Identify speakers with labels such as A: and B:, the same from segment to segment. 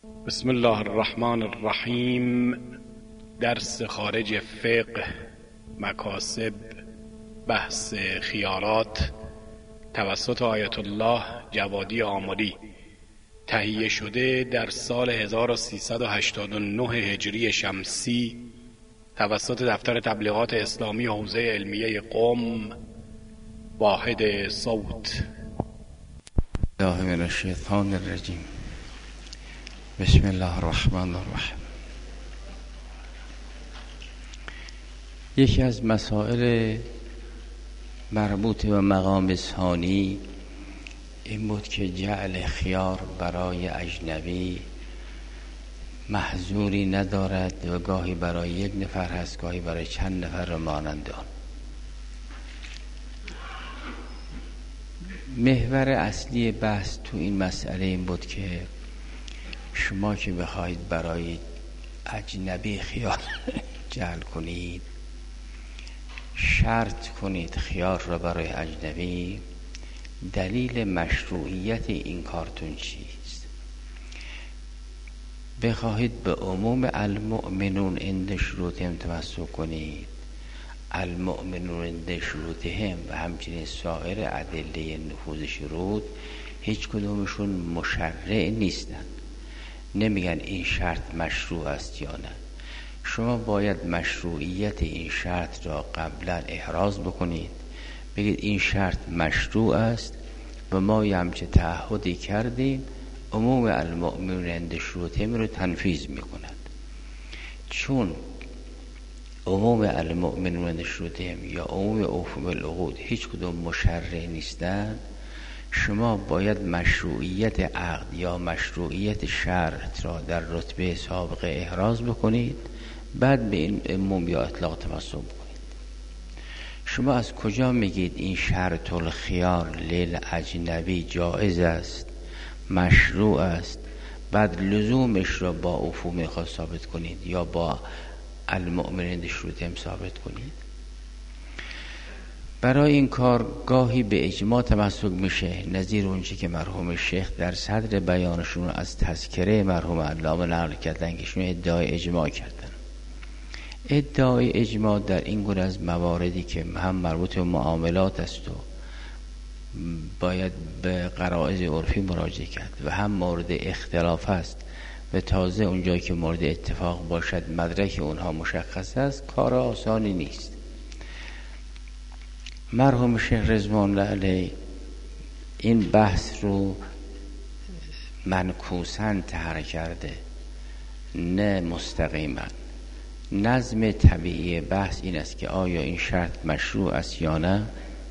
A: بسم الله الرحمن الرحیم. درس خارج فقه، مکاسب، بحث خیارات توسط آیت الله جوادی آملی، تهیه شده در سال 1389 هجری شمسی توسط دفتر تبلیغات اسلامی حوزه علمیه قم، واحد صوت.
B: الله من الشیطان الرجیم. بسم الله الرحمن الرحیم. یکی از مسائل مربوط به مقام ثانی این بود که جعل خیار برای اجنبی محظوری ندارد و گاهی برای یک نفر هست، گاهی برای چند نفر و مانند آن. محور اصلی بحث تو این مسئله این بود که شما که بخواید برای اجنبی خیار جعل کنید، شرط کنید خیار را برای اجنبی. دلیل مشروعیت این کارتون چیست؟ بخواهید به عموم المؤمنون عند شروطهم تمسک کنید، المؤمنون عند شروطهم و همچنین سایر ادله نفوذ شروط هیچ کدومشون مشرع نیستن، نمیگن این شرط مشروع است یا نه. شما باید مشروعیت این شرط را قبلا احراز بکنید، بگید این شرط مشروع است و ما یه همچه تعهدی کردیم، عموم المؤمنون عند شروطهم رو تنفیذ میکند. چون عموم المؤمنون عند شروطهم یا عموم اوفوا بالعقود هیچ کدوم مشرع نیستن، شما باید مشروعیت عقد یا مشروعیت شرط را در رتبه سابقه احراز بکنید، بعد به این عموم یا اطلاق تمسک بکنید. شما از کجا میگید این شرط الخیار لیل اجنبی جایز است، مشروع است، بعد لزومش را با اوفو میخواد ثابت کنید یا با المؤمنین شروطهم ثابت کنید؟ برای این کار گاهی به اجماع تمسک میشه، نظیر اونچه که مرحوم شیخ در صدر بیانشون از تذکره مرحوم علامه نقل کردن که شون ادعای اجماع کردن. ادعای اجماع در این گونه از مواردی که هم مربوط به معاملات است و باید به قرائز عرفی مراجعه کرد و هم مورد اختلاف است و تازه اونجایی که مورد اتفاق باشد مدرک اونها مشخص است، کار آسانی نیست. مرحوم شیخ رضوان الله علیه این بحث رو منکوساً طرح کرده، نه مستقیما. نظم طبیعی بحث این است که آیا این شرط مشروع است یا نه،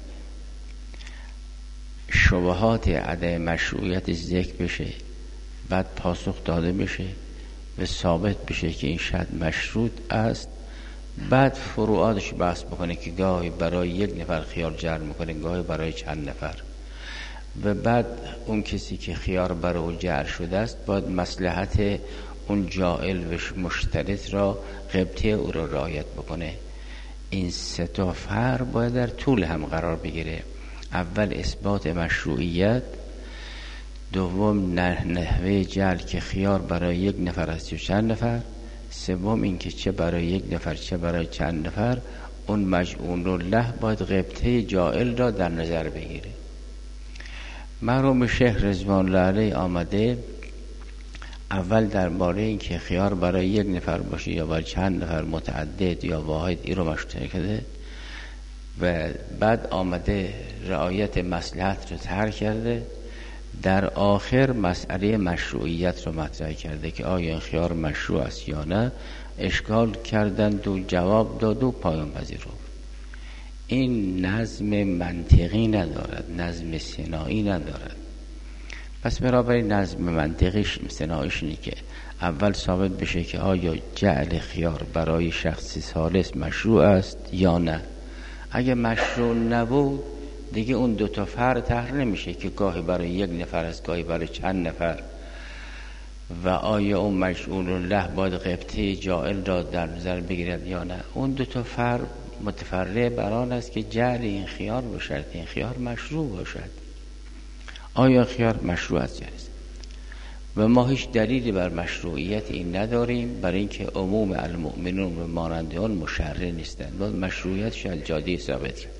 B: شبهات عدم مشروعیت ذکر بشه، بعد پاسخ داده بشه و ثابت بشه که این شرط مشروط است، بعد فروعاتش بحث بکنه که گاهی برای یک نفر خیار جعل میکنه، گاهی برای چند نفر، و بعد اون کسی که خیار برای او جعل شده است باید مصلحت اون جائل و مشترط را، غبطه او را رعایت بکنه. این سه تا فرق باید در طول هم قرار بگیره. اول اثبات مشروعیت، دوم نحوه جعل که خیار برای یک نفر است یا چند نفر، سوم این که چه برای یک نفر چه برای چند نفر اون مجعول له باید غبطه جائل را در نظر بگیره. مرحوم شیخ رضوان الله علیه آمده اول درباره این که خیار برای یک نفر باشه یا برای چند نفر، متعدد یا واحد، این رو مشروع کرده و بعد آمده رعایت مصلحت رو طرح کرده. در آخر مسئله مشروعیت رو مطرح کرده که آیا این خیار مشروع است یا نه. اشکال کردند و جواب داد و پایان پذیرفت. این نظم منطقی ندارد، نظم صناعی ندارد. پس برای نظم منطقیش صناعیش اینه که اول ثابت بشه که آیا جعل خیار برای شخص ثالث مشروع است یا نه. اگه مشروع نبود دیگه اون دو تا فرق طرح نمیشه که گاهی برای یک نفر است گاهی برای چند نفر، و آیا اون مجعول له باید غبطه جائل را در نظر بگیرد یا نه. اون دو تا فرق متفرع بر آن است که جعل این خیار باشد این خیار مشروع باشد. آیا خیار مشروع است جایز؟ و ما هیچ دلیلی بر مشروعیت این نداریم، برای اینکه عموم المؤمنون و مانند آن مشرع نیستند. باید مشروعیتش از جاده ثابت کرد.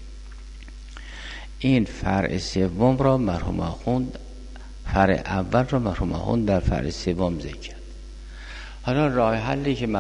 B: این فرع سوم را مرحوم آخوند، فرع اول را مرحوم آخوند در فرع سوم ذکر کرد. حالا راه حلی که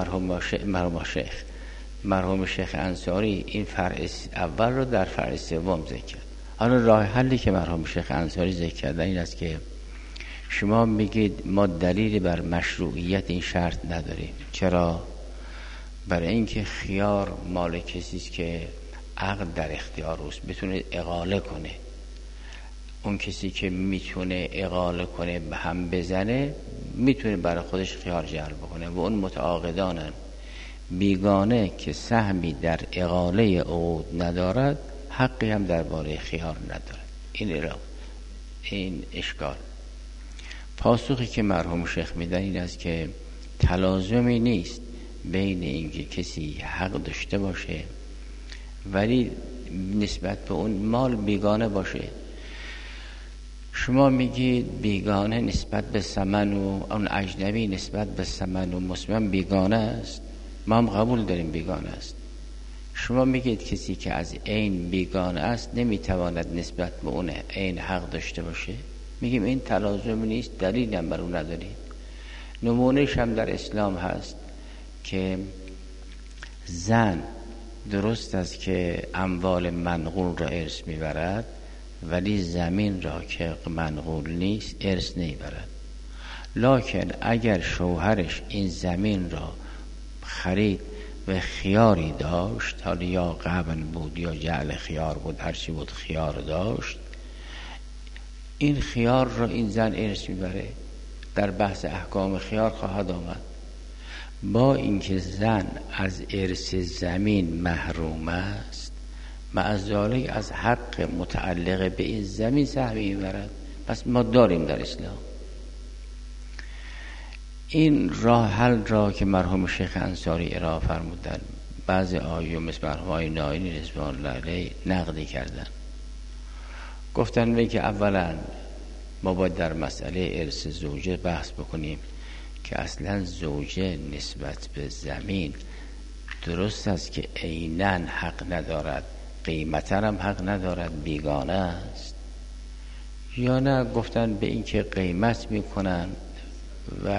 B: مرحوم شیخ انصاری این فرع اول را در فرع سوم ذکر کرد. حالا راه حلی که مرحوم شیخ انصاری ذکر کردن این است که شما میگید ما دلیلی بر مشروعیت این شرط نداریم. چرا؟ برای اینکه خیار مال کسی است که عقل در اختیار اوست، بتونه اقاله کنه. اون کسی که میتونه اقاله کنه به هم بزنه میتونه برای خودش خیار جلب کنه و اون متعاقدانن. بیگانه که سهمی در اقاله عقود ندارد حقی هم درباره خیار ندارد. این اشکال. پاسخی که مرحوم شیخ میدن این است که تلازمی نیست بین اینکه کسی حق داشته باشه ولی نسبت به اون مال بیگانه باشه. شما میگید بیگانه نسبت به ثمن و اون اجنبی نسبت به ثمن و مسلم بیگانه است، ما هم قبول داریم بیگانه است. شما میگید کسی که از عین بیگانه است نمیتواند نسبت به اون عین حق داشته باشه. میگیم این تلازم نیست، دلیلی هم بر اون ندارید. نمونهش هم در اسلام هست که زن درست است که اموال منقول را ارث میبرد ولی زمین را که منقول نیست ارث نمیبرد. لکن اگر شوهرش این زمین را خرید و خیاری داشت، حالا یا قبن بود یا جعل خیار بود، هرچی بود خیار داشت، این خیار را این زن ارث میبره. در بحث احکام خیار خواهد آمد. با اینکه زن از ارث زمین محروم است، معذالی از حق متعلق به این زمین سهمی میبرد. پس ما داریم در اسلام این راه حل را که مرحوم شیخ انصاری ارائه فرمودن. بعضی آیه مثل مرحوم آقای ناینی رضوان الله علیه نقدی کردن، گفتن که اولا ما باید در مسئله ارث زوجه بحث بکنیم که اصلا زوجه نسبت به زمین درست است که عیناً حق ندارد، قیمتا هم حق ندارد، بیگانه است، یا نه گفتن به این که قیمت میکنن و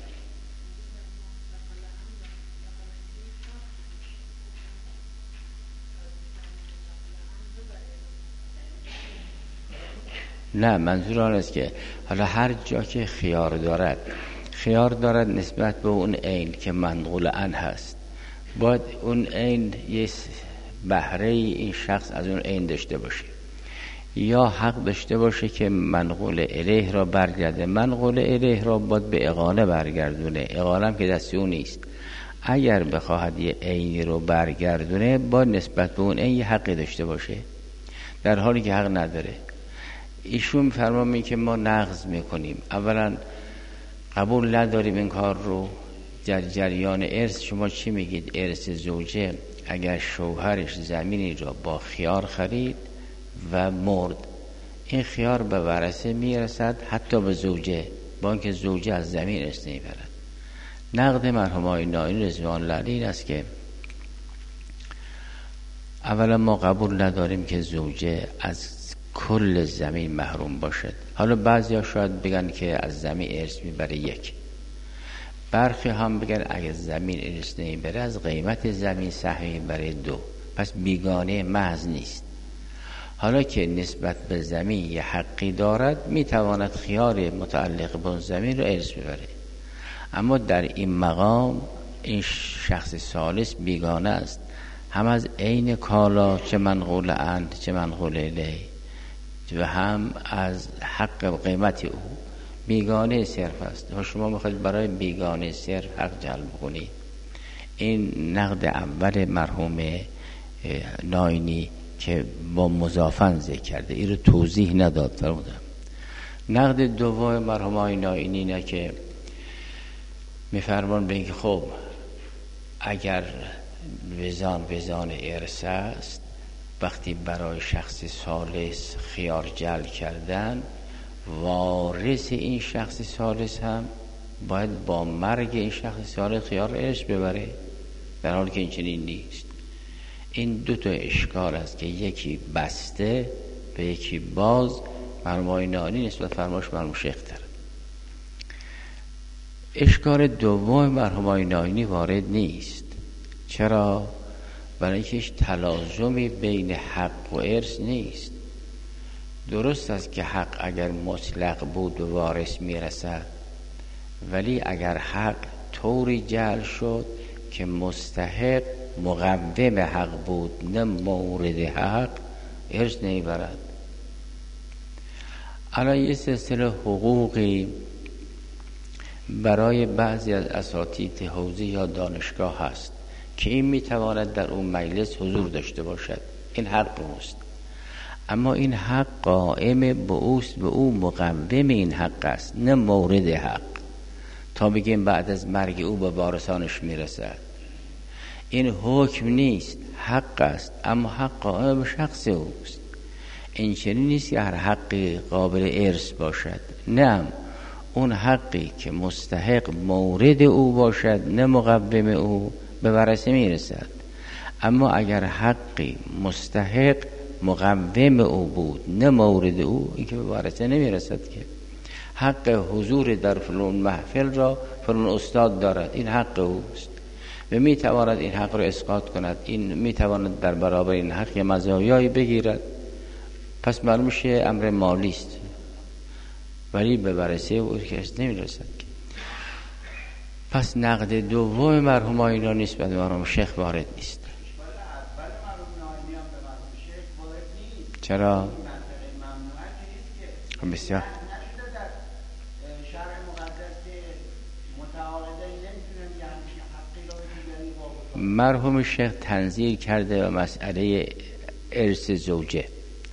B: نه، منظور آن است که حالا هر جا که خیار دارد نسبت به اون عین که منقول عنه هست، باید اون عین یه بهره این شخص از اون عین داشته باشه، یا حق داشته باشه که منقول الیه را برگرده. منقول الیه را باید به اقاله برگردونه، اقاله هم که دستی اون نیست. اگر بخواهد یه عینی رو برگردونه باید نسبت به اون عین یه حقی داشته باشه، در حالی که حق نداره. ایشون فرمامی که ما نقض میکنیم. اولا قبول نداریم این کار رو. در جریان ارث شما چی میگید؟ ارث زوجه اگر شوهرش زمینی را با خیار خرید و مرد، این خیار به ورثه میرسد حتی به زوجه، با اینکه زوجه از زمین ارث نمیبرد. نقد مرحوم آقای ناینی رضوان الله علیه این است که اولا ما قبول نداریم که زوجه از کل زمین محروم باشد. حالا بعضی ها شاید بگن که از زمین ارث میبره یک، برخی هم بگن اگر زمین ارث نمیبره از قیمت زمین سهمی میبره دو، پس بیگانه محض نیست. حالا که نسبت به زمین یه حقی دارد میتواند خیار متعلق به اون زمین رو ارث ببره. اما در این مقام این شخص ثالث بیگانه است، هم از عین کالا چه منقول عنه چه منقول الیه و هم از حق قیمت او بیگانه صرف است. و شما میخواید برای بیگانه صرف حق جلب کنید. این نقد اول مرحوم ناینی که با مضافن ذکر کرده، این رو توضیح نداد فرمودم. نقد دوم مرحوم آقای ناینی اینه که میفرمان به اینکه خب اگر وزان ارث است، وقتی برای شخص ثالث خیار جلب کردن وارث این شخص ثالث هم باید با مرگ این شخص ثالث خیار ارث ببره، در حالی که این چنین نیست. این دو تا اشکال است که یکی بسته و یکی باز. مرحوم آقای نانی نسبت فرمایش مرحوم شیخ تر. اشکال دوم مرحوم آقای نانی وارد نیست. چرا؟ برای اینکه هیچ تلازمی بین حق و ارث نیست. درست است که حق اگر مطلق بود و وارث میرسد، ولی اگر حق طوری جعل شد که مستحق مقوم حق بود نه مورد حق، ارث نمیبرد. الان یه سلسله حقوقی برای بعضی از اساتید حوزه یا دانشگاه هست که این میتواند در اون مجلس حضور داشته باشد، این حق اوست، اما این حق قائم به اوست، به او مقوم این حق است نه مورد حق، تا بگیم بعد از مرگ او به وارثانش میرسد. این حکم نیست، حق است، اما حق قائم به شخص اوست. این چنین نیست که هر حقی قابل ارث باشد، نه، اون حقی که مستحق مورد او باشد نه مقوم او به ورثه میرسد. اما اگر حقی مستحق مقوم او بود نه مورد او، این که به ورثه نمیرسد. که حق حضور در فلان محفل را فلان استاد دارد، این حق اوست و میتواند این حق را اسقاط کند، این میتواند در برابر این حق مزایایی بگیرد، پس معلوم میشه امر مالی است، ولی به ورثه او کس نمیرسد. پس نقد دوم مرحوم آقای نسبت به مرحوم شیخ وارد نیست. چرا؟ بسیار مرحوم شیخ تنظیر کرده و مسئله ارث زوجه.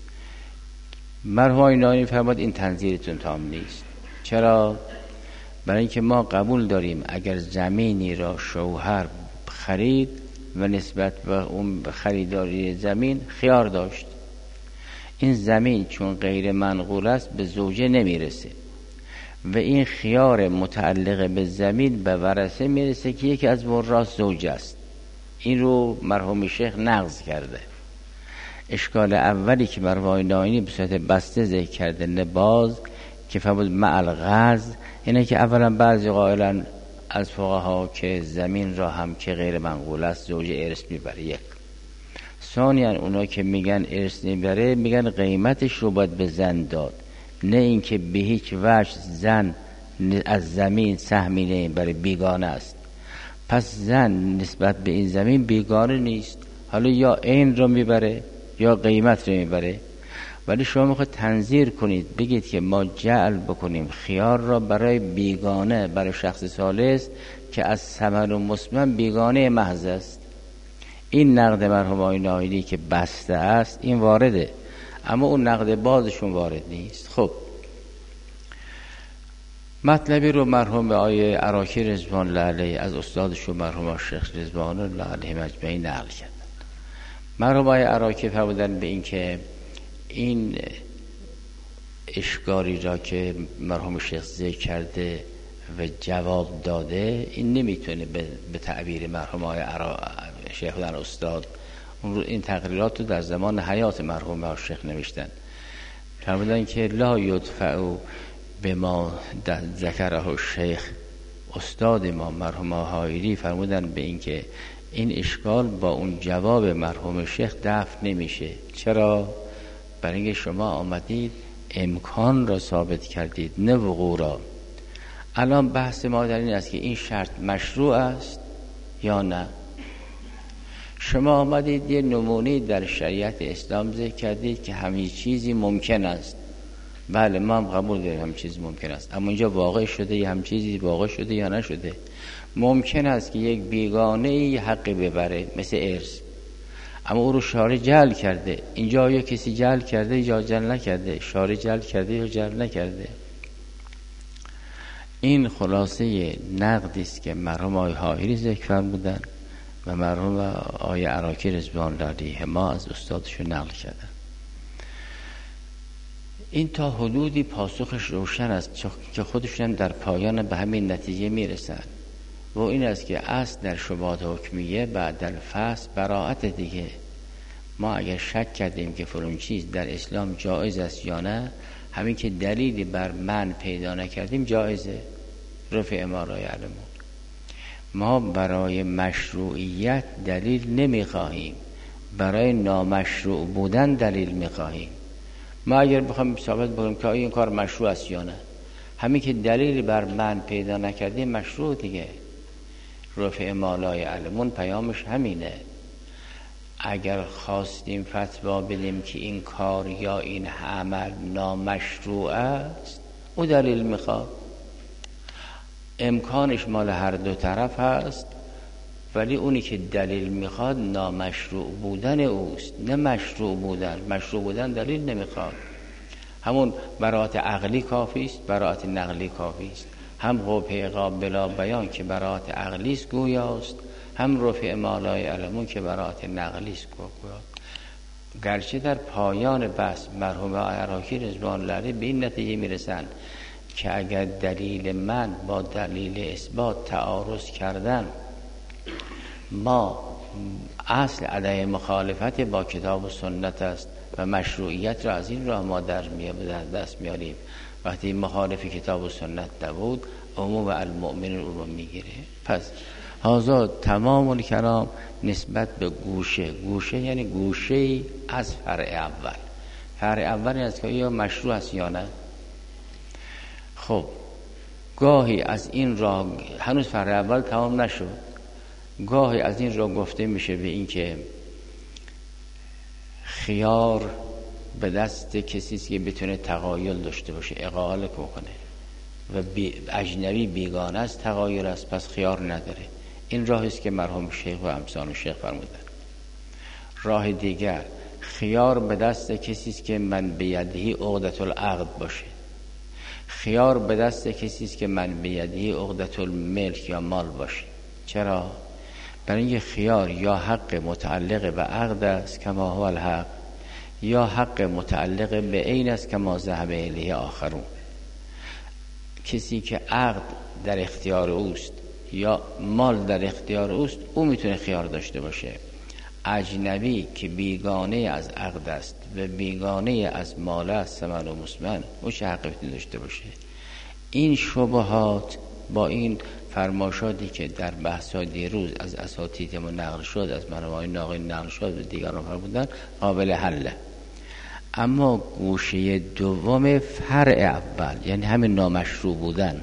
B: مرحوم آقای فرمود این تنظیرتون تام نیست. چرا؟ برای اینکه ما قبول داریم اگر زمینی را شوهر خرید و نسبت به اون خریداری زمین خیار داشت، این زمین چون غیر منقول است به زوجه نمیرسه و این خیار متعلق به زمین به ورثه میرسه که یکی از وراث زوجه است. این رو مرحوم شیخ نقض کرده. اشکال اولی که مرحوم آقای ناینی به صورت بسته ذکر کرده نباز که فرمود مع الغرض، اینه که اولا بعضی قائلن از فقها که زمین را هم که غیر منقول است زوجه ارث میبره. یک. ثانیاً اونا که میگن ارث نمیبره میگن قیمتش رو باید به زن داد، نه اینکه به هیچ وجه زن از زمین سهمی نمیبره، بیگانه است. پس زن نسبت به این زمین بیگانه نیست، حالا یا این رو میبره یا قیمت رو میبره. ولی شما میخواید تنظیر کنید بگید که ما جعل بکنیم خیار را برای بیگانه، برای شخص ثالث که از ثمر و مسمن بیگانه محض است. این نقد مرحوم آقای ناینی که بسته است این وارده، اما اون نقد بازشون وارد نیست. خب مطلبی رو مرحوم آقای عراقی رضوان الله علیه از استادشون مرحوم شیخ رضوان الله علیه مجمعین نقل کردن. مرحوم آقای عراقی فرمودن به این که این اشکالی را که مرحوم شیخ ذکر کرده و جواب داده، این نمیتونه به تعبیر مرحوم آقای شیخ خودن استاد این تقریرات رو در زمان حیات مرحوم آقای شیخ نوشتن. فرمودن که لا یدفع به ما ذکره الشیخ. استاد ما مرحوم حائری فرمودن به این که این اشکال با اون جواب مرحوم شیخ دفع نمیشه. چرا؟ برای اینکه شما آمدید امکان را ثابت کردید نه وقوع را. الان بحث ما در این است که این شرط مشروع است یا نه. شما آمدید یه نمونه در شریعت اسلام ذکر کردید که همین چیزی ممکن است. بله ما هم قبول داریم همین چیزی ممکن است، اما اینجا واقع شده یا همین چیزی واقع شده یا نشده. ممکن است که یک بیگانه یه حقی ببره مثل ارث، اما او رو شارع جعل کرده. اینجا یا کسی جعل کرده یا جعل نکرده، شارع جعل کرده یا جعل نکرده. این خلاصه نقدی است که مرحوم آقای حائری ذکر فرمودن و مرحوم آقای عراقی رضوان الله علیه ما از استادشون نقل کردن. این تا حدودی پاسخش روشن است که خودشون در پایان به همین نتیجه میرسن و این است که اصل در شبهات حکمیه بعد در فصل براءت دیگه. ما اگر شک کردیم که فلان چیز در اسلام جایز است یا نه، همین که دلیلی بر من پیدا نکردیم جایزه. رفع ما لا یعلمون. ما برای مشروعیت دلیل نمیخواهیم، برای نامشروع بودن دلیل میخواهیم. ما اگر بخوایم ثابت بکنیم که این کار مشروع است یا نه، همین که دلیلی بر من پیدا نکردیم مشروع دیگه. رفع ما لا یعلمون پیامش همینه. اگر خواستیم فتوا بدیم که این کار یا این عمل نامشروع است، او دلیل میخواد. امکانش مال هر دو طرف هست، ولی اونی که دلیل میخواد نامشروع بودن اوست، نه مشروع بودن. مشروع بودن دلیل نمیخواد. همون براءت عقلی کافی است، براءت نقلی کافی است. هم قبح عقاب بلا بیان که براءت عقلی است گویاست، هم رفع ما لا یعلمون که براءت نقلی است گویاست. گرچه در پایان بحث مرحوم عراقی رضوان الله علیه به این نتیجه میرسن که اگر دلیل من با دلیل اثبات تعارض کردن، ما اصل عدم مخالفت با کتاب و سنت است و مشروعیت را از این راه ما در دست میاریم. وقتی مخالف کتاب و سنت نبود، عموم المؤمنین او رو میگیره. پس هذا تمام الکلام نسبت به گوشه. گوشه یعنی گوشه از فرع اول. فرع اول این است که یا مشروع است یا نه. خب گاهی از این راه، هنوز فرع اول تمام نشد، گاهی از این راه گفته میشه به این که خیار به دست کسی است که بتونه تغایل داشته باشه، اقاله کنه و اجنبی بیگانه است، تغایل است، پس خیار نداره. این راهی است که مرحوم شیخ و امثال شیخ فرمودن. راه دیگر، خیار به دست کسی است که من بیدهی عقدة العقد باشه. خیار به دست کسی است که من بیدهی عقدة الملک یا مال باشه. چرا؟ برای اینکه خیار یا حق متعلق به عقد است کما هو الحق، یا حق متعلق به عین است کما ذهب الیه آخرون. کسی که عقد در اختیار اوست یا مال در اختیار اوست، او میتونه خیار داشته باشه. اجنبی که بیگانه از عقد است و بیگانه از مال است، ثمن و مسمن، او چه حقی میتونه داشته باشه؟ این شبهات با این فرمایشاتی که در بحث‌های دیروز از اساتیدمون نقل شد، از مرحوم ناقل نقل شد و دیگران فرمودن، قابل حله. اما گوشه دوم فرع اول، یعنی همین نامشروع بودن،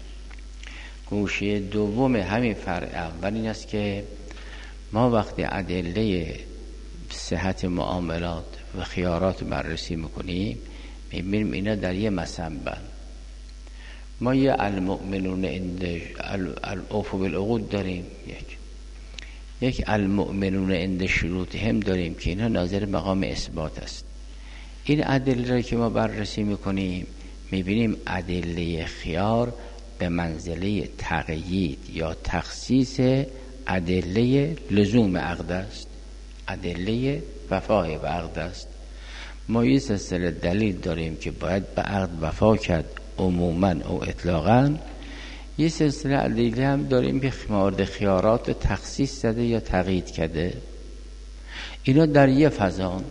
B: گوشه دوم همین فرع اول این است که ما وقتی ادله صحت معاملات و خیارات بررسی میکنیم، میبینیم اینا در یه مصبن. ما یه المؤمنون عند الاوفوا بالعقود داریم، یک المؤمنون عند شروطهم داریم که اینا ناظر مقام اثبات است. این ادله را که ما بررسی میکنیم، میبینیم ادله خیار به منزله تقیید یا تخصیص ادله لزوم عقد است، ادله وفای به عقد است. ما یه سلسله دلیل داریم که باید به عقد وفا کرد عموما او اطلاقا. یه سلسله ادله هم داریم که مورد خیارات تخصیص زده یا تقیید کرده. اینا در یه فضا،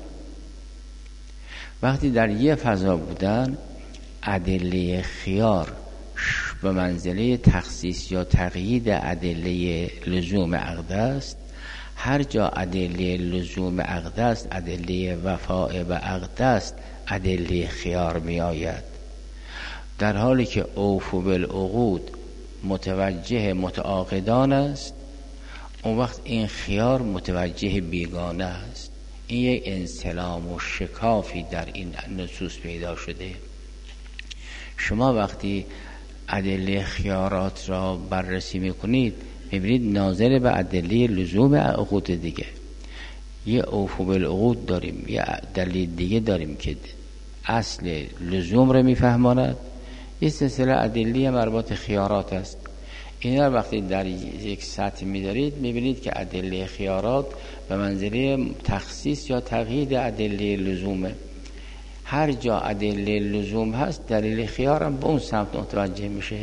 B: وقتی در یه فضا بودن، ادله خیار به منزله تخصیص یا تقیید ادله لزوم عقد است. هر جا ادله لزوم عقد است، ادله وفاء به عقد است، ادله خیار می آید. در حالی که اوفوا بالعقود متوجه متعاقدان است، اون وقت این خیار متوجه بیگانه است. این یک انسلام و شکافی در این نصوص پیدا شده. شما وقتی ادله خیارات را بررسی میکنید، میبینید ناظر به ادله لزوم عقود دیگه. یه اوفوا بالعقود داریم، یه دلیل دیگه داریم که اصل لزوم رو میفهماند. یه سلسله ادله مربوط خیارات است. اینا وقتی در یک سطح می‌دارید، می‌بینید که ادله خیارات به منزله تخصیص یا تقیید ادله لزومه. هر جا ادله لزوم هست دلیل خیارم به اون سمت متوجه میشه.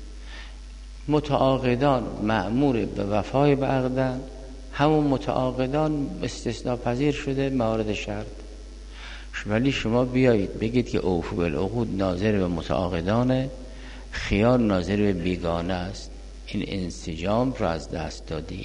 B: متعاقدان مأمور به وفای به عقدن، همون متعاقدان استثناء پذیر شده موارد شرط. ولی شما بیایید بگید که اوفوا بالعقود ناظر به متعاقدانه، خیار ناظر به بیگانه است، این انسجام را از دست دادی.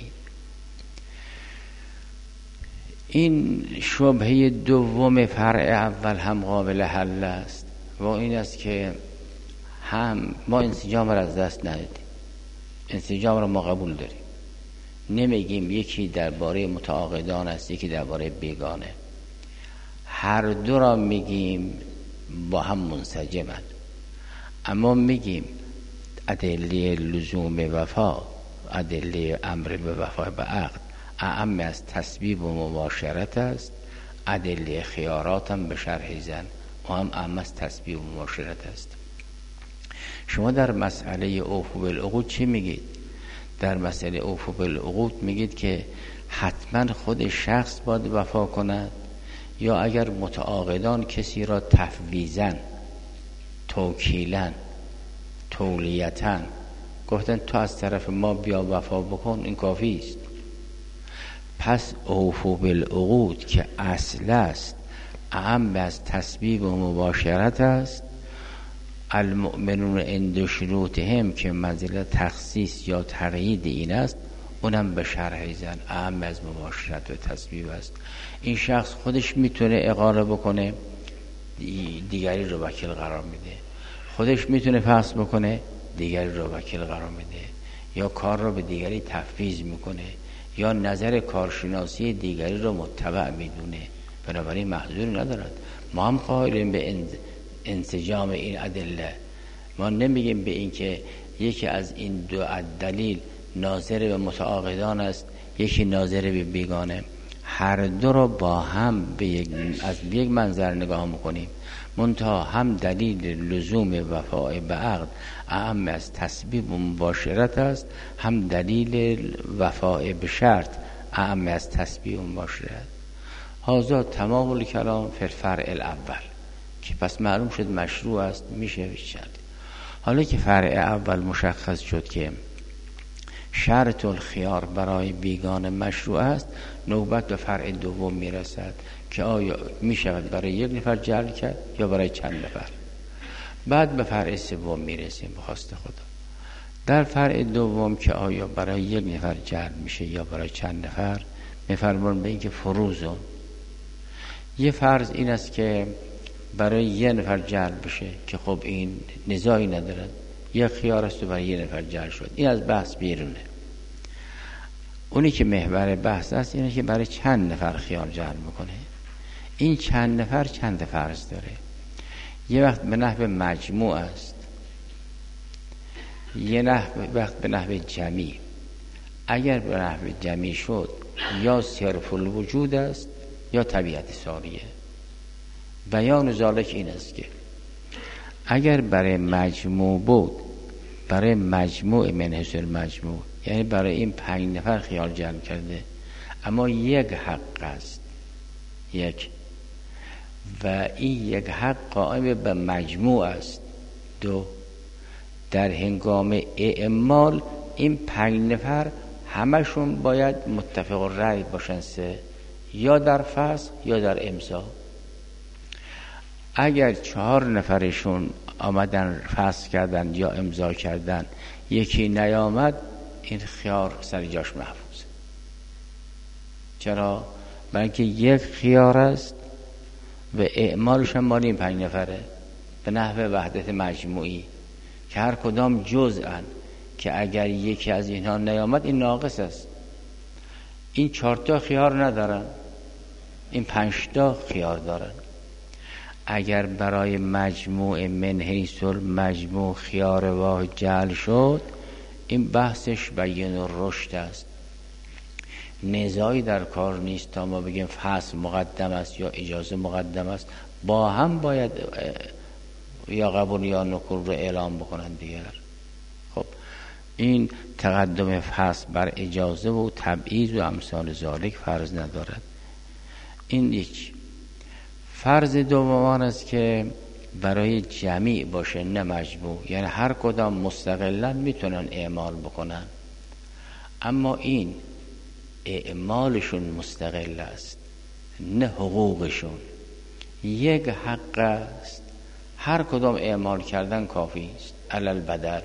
B: این شبهه دوم فرع اول هم قابل حل است و این است که هم ما انسجام را از دست ندادیم، انسجام را ما قبول داریم، نمیگیم یکی درباره متعاقدان است یکی درباره بیگانه، هر دو را میگیم با هم منسجمند، اما میگیم ادله لزوم وفا، ادله امر به وفا به عقد اعم از تسبیب و مباشرت است، ادله خیارات هم به شرح زن و هم اعم از تسبیب و مباشرت است. شما در مسئله اوفوا بالعقود چی میگید؟ در مسئله اوفوا بالعقود میگید که حتما خود شخص باید وفا کند، یا اگر متعاقدان کسی را تفویضاً، توکیلاً، تولیتاً گفتن تو از طرف ما بیا وفا بکن، این کافی است. پس اوفوا بالعقود که اصل است اعم از تسبیب و مباشرت است، المؤمنون عند شروطهم که منزله تخصیص یا تقیید این است، اونم به شرح زن اعم از مباشرت و تسبیب است. این شخص خودش میتونه اقاله بکنه، دیگری رو وکیل قرار میده، خودش میتونه فسخ بکنه، دیگری رو وکیل قرار میده، یا کار رو به دیگری تفویض میکنه، یا نظر کارشناسی دیگری رو متبع میدونه، بنابراین محظوری ندارد. ما هم قائلیم به انسجام این ادله، ما نمیگیم به این که یکی از این دو دلیل ناظر به متعاقدان است یکی ناظر به بیگانه، هر دو رو با هم از یک منظر نگاه میکنیم، منتها هم دلیل لزوم وفای به عقد اعم از تسبیب و مباشرت است، هم دلیل وفای به شرط اعم از تسبیب و مباشرت. هذا تمام الکلام فی الفرع الاول، که پس معلوم شد مشروع است، میشه شرط. حالا که فرع اول مشخص شد که شرط الخیار برای بیگانه مشروع است، نوبت به فرع دوم میرسد که آیا میشود برای یک نفر جعل کرد یا برای چند نفر. بعد به فرع سوم میرسیم به خواست خدا. در فرع دوم که آیا برای یک نفر جعل میشه یا برای چند نفر، میفرمان به این که فروزون، یه فرض این است که برای یک نفر جعل بشه که خب این نزاعی ندارد، یک خیار است و برای یک نفر جعل شد، این از بحث بیرونه. اونی که محور بحث است اینه که برای چند نفر خیار جعل میکنه، این چند نفر چند فرض داره. یه وقت به نحو مجموع است، یه وقت به نحو جمعی. اگر به نحو جمعی شد یا صرف الوجود است یا طبیعت ساریه. بیان ذالک این است که اگر برای مجموع بود، برای مجموع من حیث المجموع، یعنی برای این 5 نفر خیال جلب کرده، اما یک حق است، یک، و این یک حق قائم به مجموع است، 2، در هنگام اعمال این 5 نفر همشون باید متفق الرأی باشن، 3، یا در فسخ یا در امضا. اگر 4 نفرشون آمدن فسخ کردن یا امضا کردن، یکی نیامد، این خیار سر جاش محفوظه. چرا؟ برای اینکه یک خیار است و اعمالش هم مال این 5 نفره به نحو وحدت مجموعی که هر کدام جزءن، که اگر یکی از اینها نیامد این ناقص است. این 4 تا خیار ندارن، این 5 تا خیار دارن. اگر برای مجموع من حیث المجموع خیار واحد جعل شد، این بحثش بیان الرشد است، نزاعی در کار نیست تا ما بگیم فصل مقدم است یا اجازه مقدم است، با هم باید یا قبول یا نکول رو اعلام بکنن دیگر. خب این تقدم فصل بر اجازه و تبعیض و امثال ذالک فرض ندارد. این یک. فرض دوم است که برای جمیع باشه نه مجموع، یعنی هر کدام مستقلا میتونن اعمال بکنن، اما این اعمالشون مستقل است نه حقوقشون. یک حق است، هر کدام اعمال کردن کافی است. علل بدل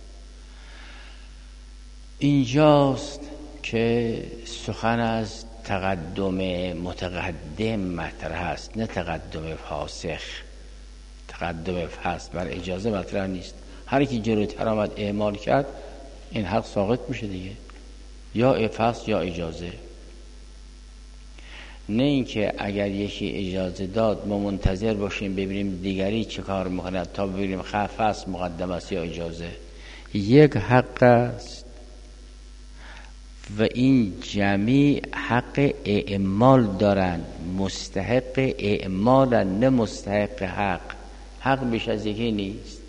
B: اینجاست که سخن از تقدم متقدم مطرح است، نه تقدم فاسخ. تقدم فاسخ بر اجازه مطرح نیست. هر کی جلوتر آمد اعمال کرد این حق ساقط میشه دیگه، یا فاسخ یا اجازه. نه اینکه اگر یکی اجازه داد ما منتظر باشیم ببینیم دیگری چه کار میکنه تا ببینیم فاسخ مقدم است یا اجازه. یک حق است و این جمیع حق اعمال دارن، مستحق اعمال نه مستحق حق. حق بیش از یکی نیست.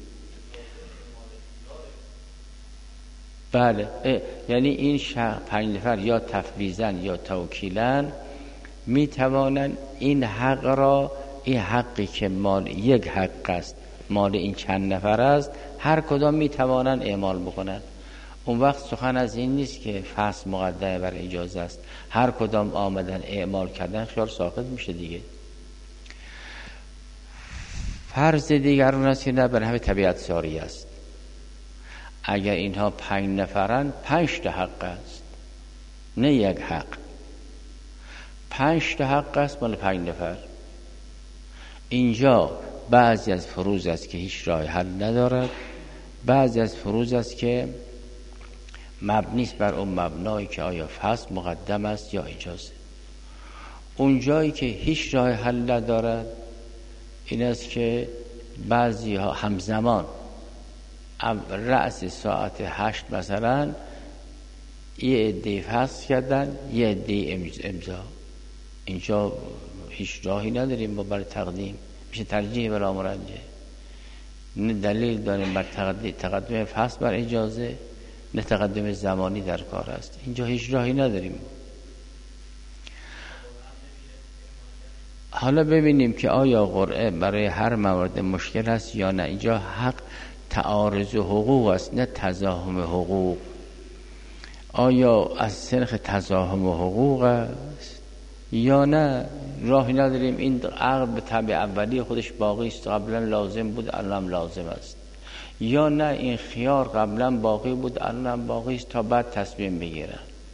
B: بله، یعنی این 5 نفر یا تفویضاً یا توکیلاً می توانند این حق را، این حقی که مال یک حق است مال این چند نفر است، هر کدام می توانند اعمال بکنند. اون وقت سخن از این نیست که فاسخ مقدمه بر اجازه است. هر کدام آمدن اعمال کردن خیال ساقط میشه دیگه. فرض دیگر اون است که نه به نحو طبیعت ساری است. اگر اینها 5 نفرن 5 تا حق است، نه یک حق. 5 تا حق است مال 5 نفر. اینجا بعضی از فروض است که هیچ راه حل ندارد، بعضی از فروض است که مبنی است بر اون مبنایی که آیا فاسخ مقدم است یا اجازه. اون جایی که هیچ راه حل ندارد این است که بعضی ها همزمان رأس ساعت 8 مثلا یه عده فاسخ کردن یه عده امضا. اینجا هیچ راهی نداریم با برای تقدیم، میشه ترجیح بلا مرجح. نه دلیل داریم بر تقدم فاسخ بر اجازه، نه تقدم زمانی در کار است. اینجا هیچ راهی نداریم. حالا ببینیم که آیا قرعه برای هر مورد مشکل است یا نه. اینجا حق تعارض حقوق است نه تزاحم حقوق. آیا از سنخ تزاحم حقوق است یا نه؟ راهی نداریم. این عقد به طبع اولی خودش باقی است، قبلا لازم بود الان لازم است. یا نه این خیار قبلا باقی بود الان باقی است تا بعد تصمیم بگیرن.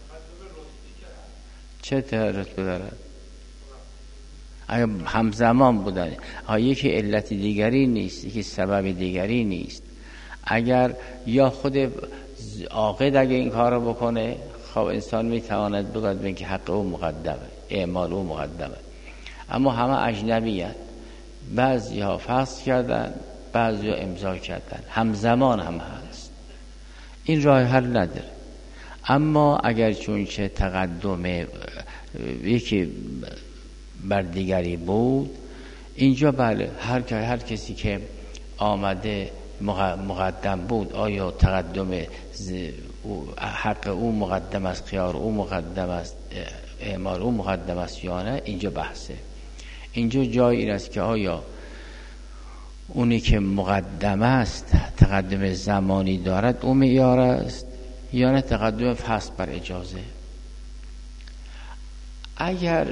B: چه رتبه دارد؟ اگر همزمان بودن یکی علت دیگری نیست، یکی سبب دیگری نیست. اگر یا خود عاقد اگه این کار رو بکنه خب انسان میتواند بگوید که حق او مقدمه، اعمال او مقدمه. اما همه اجنبی هست، بعضی ها فاسخ کردن بعضی ها امضا کردن، همزمان هم هست. این راه حل نداره. اما اگر چون چه تقدم یکی بر دیگری بود، اینجا بله هر کسی که آمده مقدم بود، آیا تقدم حق او مقدم است، خیار او مقدم است، اعمال او مقدم است یا نه، اینجا بحثه. اینجا جای این است که آیا اونی که مقدم است تقدم زمانی دارد او معیار است یا نه تقدم فاسخ بر اجازه. اگر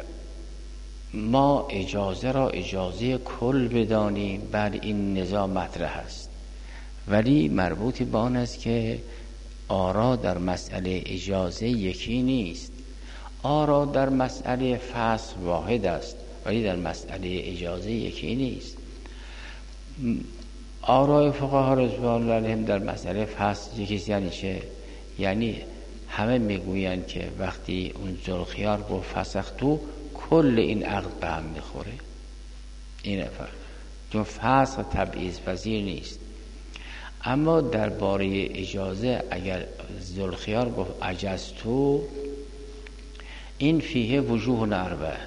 B: ما اجازه را اجازه کل بدانیم بر این نظام مطرح است، ولی مربوط به آن است که آرا در مسئله اجازه یکی نیست. آرا در مسئله فاسخ واحد است ولی در مسئله اجازه یکی نیست. آرای فقها رضوان الله علیهم در مسئله فاسخ یکی یعنی چه؟ یعنی همه میگویند که وقتی اون ذوالخیار گفت فسختو، کل این عقد به هم میخوره. این فرق، چون فسخ تبعیض پذیر نیست. اما درباره اجازه اگر ذوالخیار گفت اجازتو، این فیه وجوه اربعه،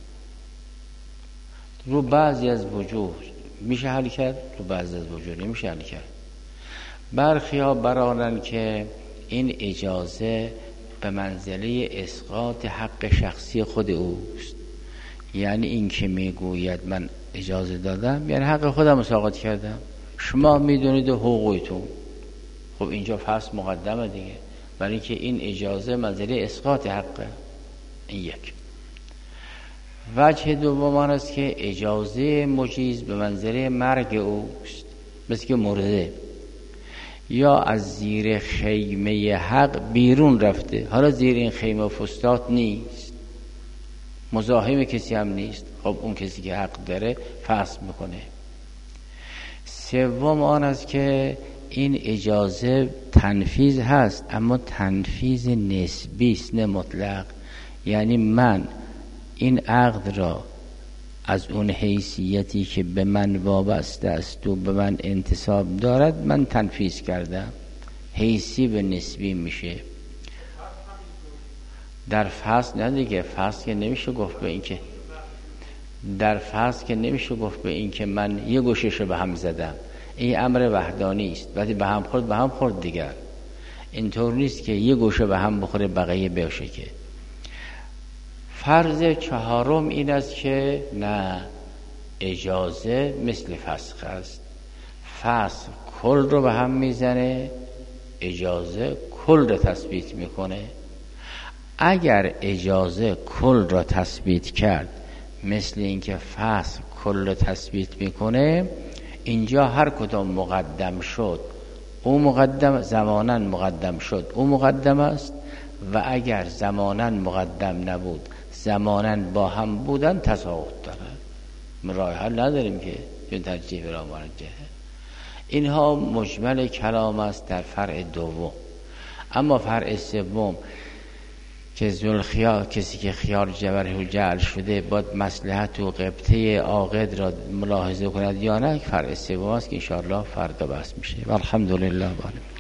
B: رو بعضی از وجوه میشه حل کرد، رو بعضی از وجوه نمیشه حل کرد. برخی ها برانن که این اجازه به منزله اسقاط حق شخصی خود اوست، یعنی این که میگوید من اجازه دادم یعنی حق خودم ساقط کردم، شما میدونید حقوقتون. خب اینجا فصل مقدمه دیگه، برای اینکه این اجازه منزله اسقاط حقه. این یک. وجه دوم آن است که اجازه مجیز به منزله مرگ اوست، مثل که مرده یا از زیر خیمه حق بیرون رفته، حالا زیر این خیمه و فستاد نیست، مزاحم کسی هم نیست، خب اون کسی که حق داره فصل میکنه. سوم آن است که این اجازه تنفیذ هست، اما تنفیذ نسبی است نه مطلق. یعنی من این عقد را از اون حیثیتی که به من وابسته است و به من انتساب دارد من تنفیذ کردم، حیثی به نسبی میشه. در فصل نه دیگه، فصل که نمیشه گفت به این که در فصل که نمیشه گفت به این که من یه گوشش رو به هم زدم، این امر وحدانی است، وقتی به هم خورد دیگر اینطور نیست که یه گوشه به هم بخوره بقیه بشه. که فرض چهارم این است که نه، اجازه مثل فسخ است، فسخ کل رو به هم میزنه، اجازه کل رو تثبیت میکنه. اگر اجازه کل رو تثبیت کرد مثل اینکه فسخ کل رو تثبیت میکنه، اینجا هر کدام مقدم شد او مقدم، زماناً مقدم شد او مقدم است، و اگر زماناً مقدم نبود زماناً با هم بودن تساوت دارد. راه حل نداریم که چون ترجیح را مرجحه. اینها مجمل کلام است در فرع دوم. اما فرع سوم که ذوالخیار، کسی که خیار جبره جعل شده، باید مصلحت و قبطه عاقد را ملاحظه کند یا نه، فرع سوم است که انشاءالله فردا بحث میشه. والحمدلله.